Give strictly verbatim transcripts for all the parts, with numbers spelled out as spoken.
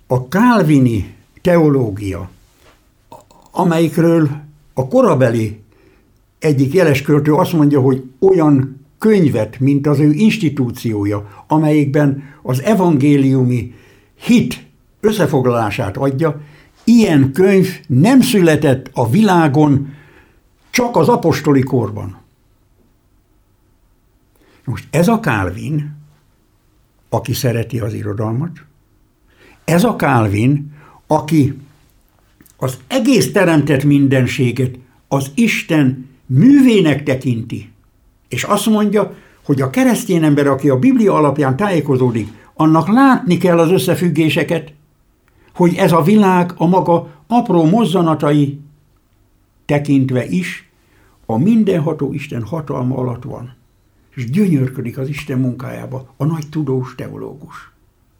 a kálvini teológia, amelyikről a korabeli egyik jeles költő azt mondja, hogy olyan könyvet, mint az ő institúciója, amelyikben az evangéliumi hit összefoglalását adja, ilyen könyv nem született a világon csak az apostoli korban. Most ez a Calvin, aki szereti az irodalmat, ez a Calvin, aki az egész teremtett mindenséget az Isten művének tekinti, és azt mondja, hogy a keresztény ember, aki a Biblia alapján tájékozódik, annak látni kell az összefüggéseket, hogy ez a világ a maga apró mozzanatai tekintve is a mindenható Isten hatalma alatt van, és gyönyörködik az Isten munkájába a nagy tudós teológus.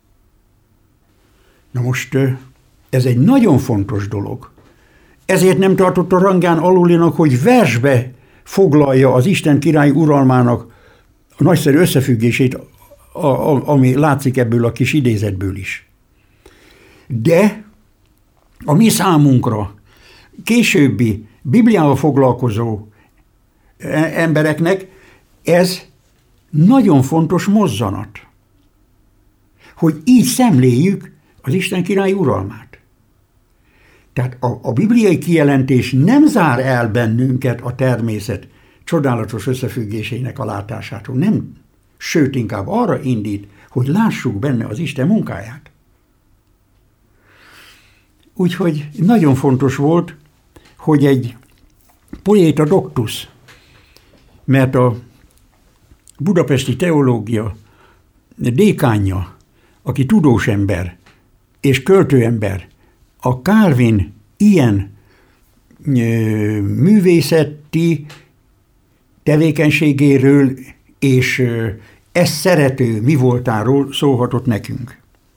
Na most ez egy nagyon fontos dolog. Ezért nem tartott a rangján alulinak, hogy versbe foglalja az Isten király uralmának a nagyszerű összefüggését, a, a, ami látszik ebből a kis idézetből is. De a mi számunkra, későbbi Bibliával foglalkozó embereknek ez nagyon fontos mozzanat, hogy így szemléljük az Isten király uralmát. Tehát a, a bibliai kijelentés nem zár el bennünket a természet csodálatos összefüggésének a látásától, nem, sőt inkább arra indít, hogy lássuk benne az Isten munkáját. Úgyhogy nagyon fontos volt, hogy egy poéta doctus, mert a budapesti teológia dékánja, aki tudós ember és költőember, a Calvin ilyen ö, művészeti tevékenységéről és ö, ezt szerető mi voltáról szólhatott nekünk.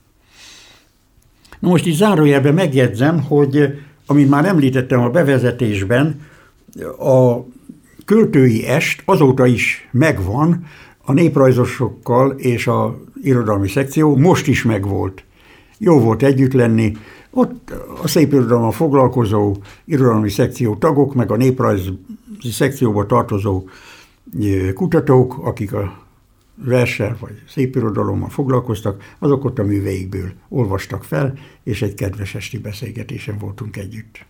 Na most itt zárójelben megjegyzem, hogy amit már említettem a bevezetésben, a költői est azóta is megvan, a néprajzosokkal és a irodalmi szekció most is megvolt. Jó volt együtt lenni, ott a szép irodalommal foglalkozó irodalmi szekció tagok, meg a néprajzi szekcióba tartozó kutatók, akik a verssel vagy szép irodalommal foglalkoztak, azok ott a műveikből olvastak fel, és egy kedves esti beszélgetésen voltunk együtt.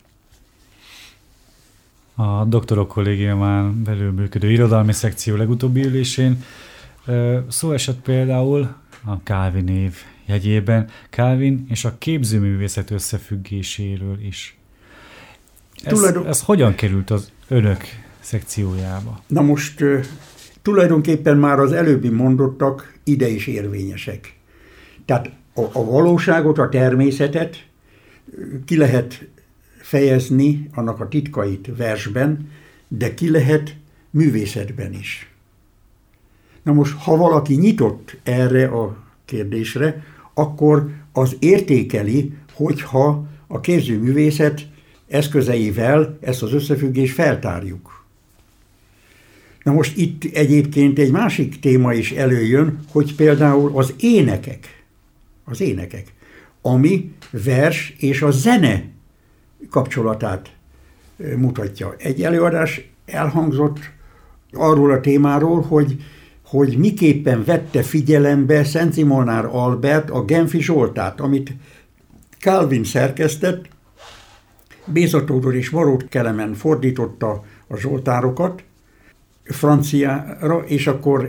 A doktorok kollégiumán belül működő irodalmi szekció legutóbbi ülésén szó esett például a Calvin név jegyében Calvin és a képzőművészet összefüggéséről is. Ez, Tulajdon... ez hogyan került az önök szekciójába? Na most tulajdonképpen már az előbbi mondottak ide is érvényesek. Tehát a, a valóságot, a természetet ki lehet fejezni, annak a titkait versben, de ki lehet művészetben is. Na most, ha valaki nyitott erre a kérdésre, akkor az értékeli, hogyha a képzőművészet eszközeivel ezt az összefüggést feltárjuk. Na most itt egyébként egy másik téma is előjön, hogy például az énekek, az énekek, ami vers és a zene kapcsolatát mutatja. Egy előadás elhangzott arról a témáról, hogy, hogy miképpen vette figyelembe Szent Simonár Albert a Genfi Zsoltárt, amit Calvin szerkesztett, Béza Tódor és Marót Kelemen fordította a zsoltárokat franciára, és akkor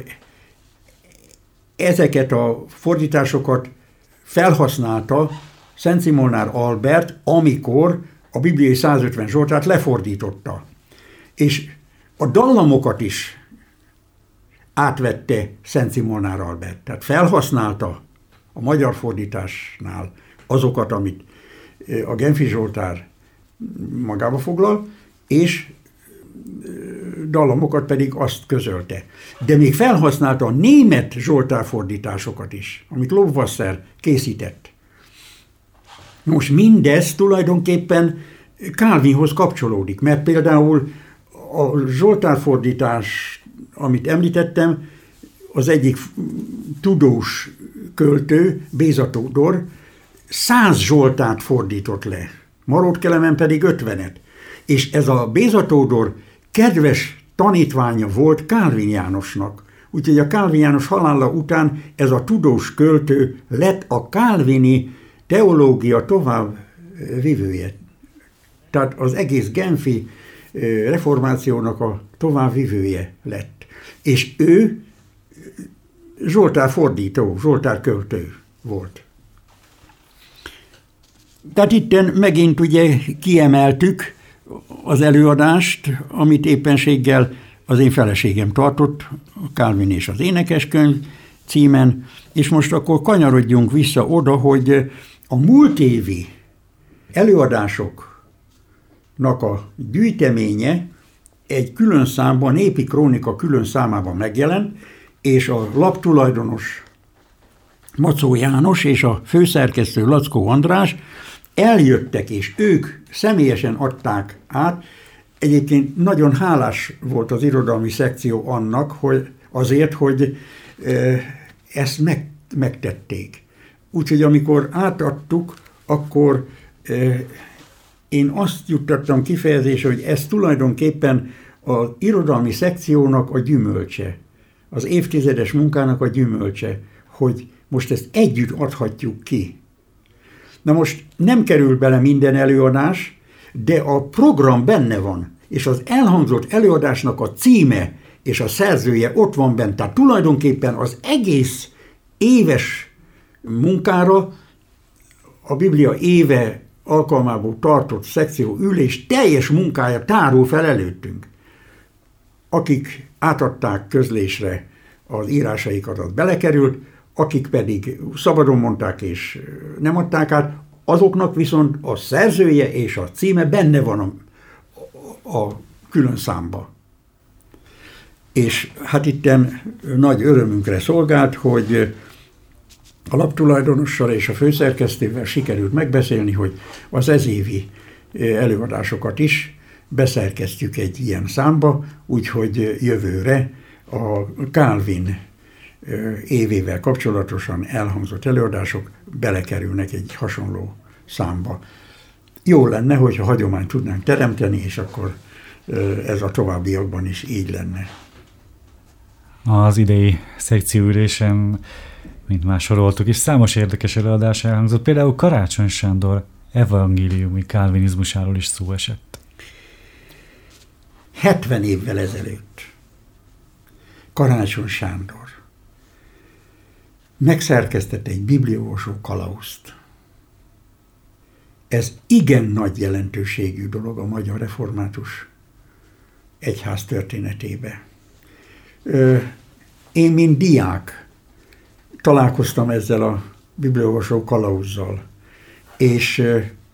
ezeket a fordításokat felhasználta Szent Simonár Albert, amikor a bibliai százötven zsoltárt lefordította. És a dallamokat is átvette Szent Simonár Albert. Tehát felhasználta a magyar fordításnál azokat, amit a Genfi Zsoltár magába foglal, és dallamokat pedig azt közölte. De még felhasználta a német zsoltárfordításokat is, amit Lobwasser készített. Most mindez tulajdonképpen Calvinhoz kapcsolódik, mert például a zsoltárfordítás, amit említettem, az egyik tudós költő, Béza Tódor, száz Zsoltárt fordított le, Marót Kelemen pedig ötvenet. És ez a Béza Tódor kedves tanítványa volt Kálvin Jánosnak. Úgyhogy a Kálvin János halála után ez a tudós költő lett a kálvini teológia tovább vivője. Tehát az egész genfi reformációnak a továbbvivője lett. És ő Zsoltár fordító, Zsoltár költő volt. Tehát itten megint ugye kiemeltük az előadást, amit éppenséggel az én feleségem tartott, a Kálvin és az énekeskönyv címen, és most akkor kanyarodjunk vissza oda, hogy a múlt évi előadásoknak a gyűjteménye egy külön számban, a Népi Krónika külön számában megjelent, és a laptulajdonos Macó János és a főszerkesztő Lackó András eljöttek, és ők személyesen adták át. Egyébként nagyon hálás volt az irodalmi szekció annak, hogy azért, hogy ezt meg, megtették. Úgyhogy amikor átadtuk, akkor én azt juttattam kifejezésre, hogy ez tulajdonképpen az irodalmi szekciónak a gyümölcse, az évtizedes munkának a gyümölcse, hogy most ezt együtt adhatjuk ki. Na most nem kerül bele minden előadás, de a program benne van, és az elhangzott előadásnak a címe és a szerzője ott van benne. Tehát tulajdonképpen az egész éves munkára a Biblia éve alkalmából tartott szekció ülés teljes munkája tárul fel előttünk. Akik átadták közlésre az írásaikat, az belekerült, akik pedig szabadon mondták és nem adták át, azoknak viszont a szerzője és a címe benne van a, a külön számba. És hát itten nagy örömünkre szolgált, hogy a laptulajdonossal és a főszerkesztővel sikerült megbeszélni, hogy az ezévi előadásokat is beszerkesztjük egy ilyen számba, úgyhogy jövőre a Kálvin évével kapcsolatosan elhangzott előadások belekerülnek egy hasonló számba. Jó lenne, hogyha hagyományt tudnánk teremteni, és akkor ez a továbbiakban is így lenne. Az idei szekcióülésen, mint már soroltuk, és számos érdekes előadás elhangzott. Például Karácsony Sándor evangéliumi kálvinizmusáról is szó esett. hetven évvel ezelőtt Karácsony Sándor megszerkesztett egy bibliaolvasó kalauzt. Ez igen nagy jelentőségű dolog a magyar református egyház történetébe. Én, mint diák, találkoztam ezzel a bibliaolvasó kalauzzal, és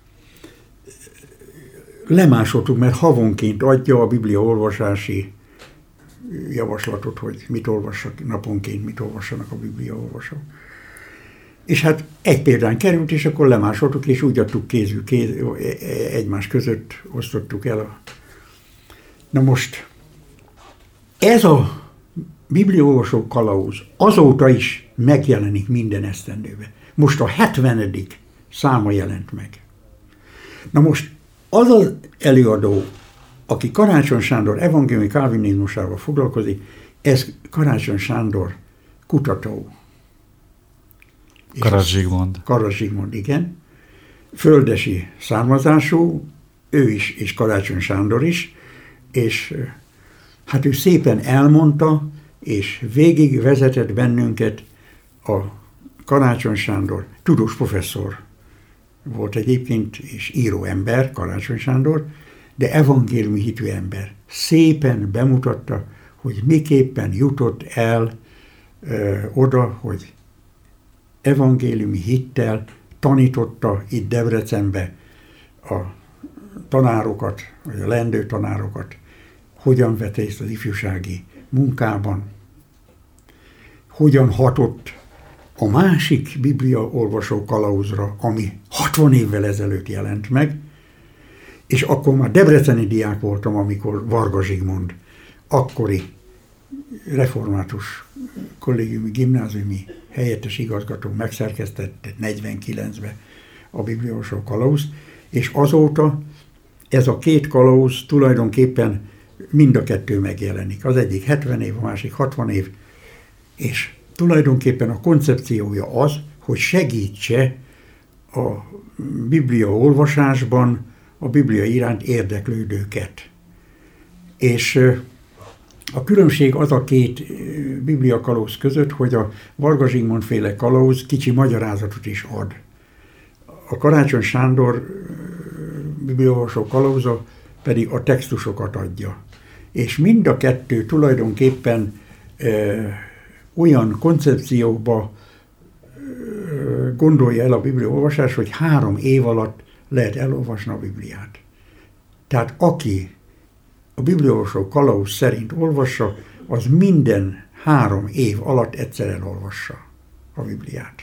lemásoltuk, mert havonként adja a bibliaolvasási javaslatot, hogy mit olvassak naponként, mit olvassanak a bibliaolvasók. És hát egy példán került, és akkor lemásoltuk, és úgy adtuk kézű, kéz, egymás között osztottuk el. A... Na most, ez a bibliaolvasó kalauz azóta is megjelenik minden esztendőben. Most a hetvenedik száma jelent meg. Na most, az az előadó, aki Karácsony Sándor evangéliumi kálvinizmusával foglalkozik, ez Karácsony Sándor kutató. Karas Zsigmond. Karas Zsigmond, igen. Földesi származású, ő is, és Karácsony Sándor is, és hát ő szépen elmondta, és végig vezetett bennünket a Karácsony Sándor, tudós professzor volt egyébként, és író ember, Karácsony Sándor, de evangéliumi hitű ember. Szépen bemutatta, hogy miképpen jutott el ö, oda, hogy evangéliumi hittel tanította itt Debrecenbe a tanárokat, vagy a leendő tanárokat, hogyan vett részt az ifjúsági munkában, hogyan hatott a másik bibliaolvasó kalauzra, ami hatvan évvel ezelőtt jelent meg, és akkor már debreceni diák voltam, amikor Varga Zsigmond, akkori református kollégiumi, gimnáziumi helyettes igazgató megszerkesztette negyvenkilencben a bibliaolvasó kalauz, és azóta ez a két kalauz tulajdonképpen mind a kettő megjelenik. Az egyik hetven év, a másik hatvan év, és tulajdonképpen a koncepciója az, hogy segítse a biblia olvasásban a biblia iránt érdeklődőket. És a különbség az a két biblia kalauz között, hogy a Varga Zsigmond féle kalauz kicsi magyarázatot is ad. A Karácsony Sándor bibliaolvasó kalauza pedig a textusokat adja. És mind a kettő tulajdonképpen ö, olyan koncepciókba ö, gondolja el a bibliaolvasás, hogy három év alatt lehet elolvasni a Bibliát. Tehát aki a bibliaolvasó kalauz szerint olvassa, az minden három év alatt egyszer elolvassa a Bibliát.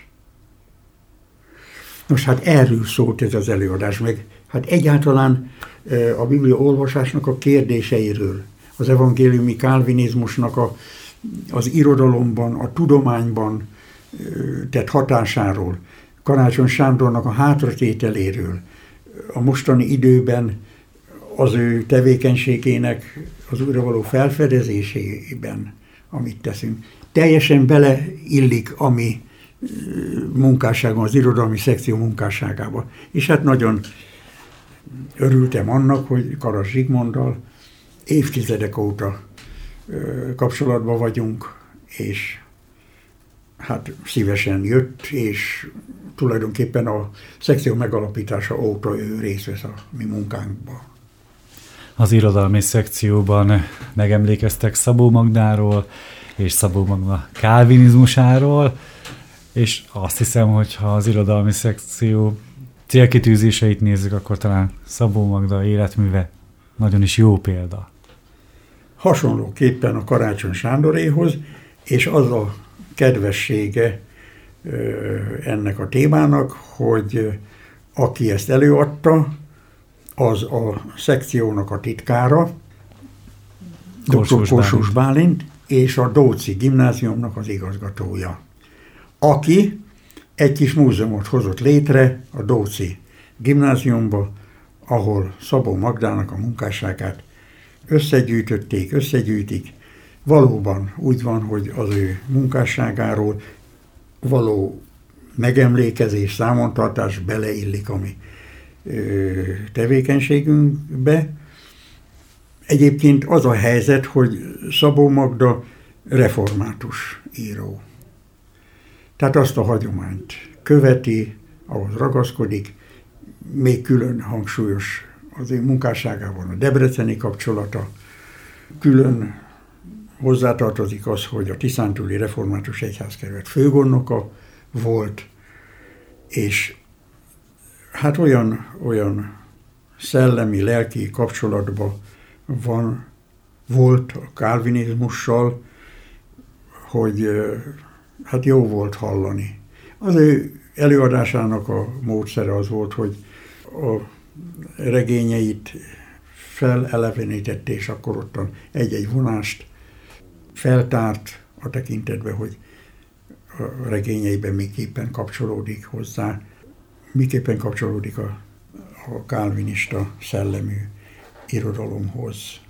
Nos, hát erről szólt ez az előadás, meg hát egyáltalán a Biblia olvasásnak a kérdéseiről, az evangéliumi kálvinizmusnak a, az irodalomban, a tudományban tett hatásáról, Karácsony Sándornak a hátratételéről, a mostani időben az ő tevékenységének az újra való felfedezésében, amit teszünk. Teljesen beleillik a mi munkásságon, az irodalmi szekció munkásságába. És hát nagyon örültem annak, hogy Karas Zsigmonddal évtizedek óta kapcsolatban vagyunk, és hát szívesen jött, és tulajdonképpen a szekció megalapítása óta ő részt vesz a mi munkánkban. Az irodalmi szekcióban megemlékeztek Szabó Magdáról és Szabó Magda kálvinizmusáról, és azt hiszem, hogy ha az irodalmi szekció célkitűzéseit nézzük, akkor talán Szabó Magda életműve nagyon is jó példa. Hasonlóképpen a Karácsony Sándoréhoz, és az a kedvessége ennek a témának, hogy aki ezt előadta, az a szekciónak a titkára, doktor Kósos Bálint, és a Dóczy Gimnáziumnak az igazgatója, aki egy kis múzeumot hozott létre a Dóczy Gimnáziumba, ahol Szabó Magdának a munkásságát összegyűjtötték, összegyűjtik. Valóban úgy van, hogy az ő munkásságáról való megemlékezés, számontartás beleillik a mi tevékenységünkbe. Egyébként az a helyzet, hogy Szabó Magda református író. Tehát azt a hagyományt követi, ahhoz ragaszkodik, még külön hangsúlyos az ő munkásságában a debreceni kapcsolata, külön hozzátartozik az, hogy a tiszántúli református egyházkerület főgondnoka volt, és hát olyan, olyan szellemi, lelki kapcsolatban van, volt a kálvinizmussal, hogy hát jó volt hallani. Az ő előadásának a módszere az volt, hogy a regényeit felelevenítette, és akkor ottan egy-egy vonást feltárt a tekintetben, hogy a regényeiben miképpen kapcsolódik hozzá, miképpen kapcsolódik a, a kálvinista szellemű irodalomhoz.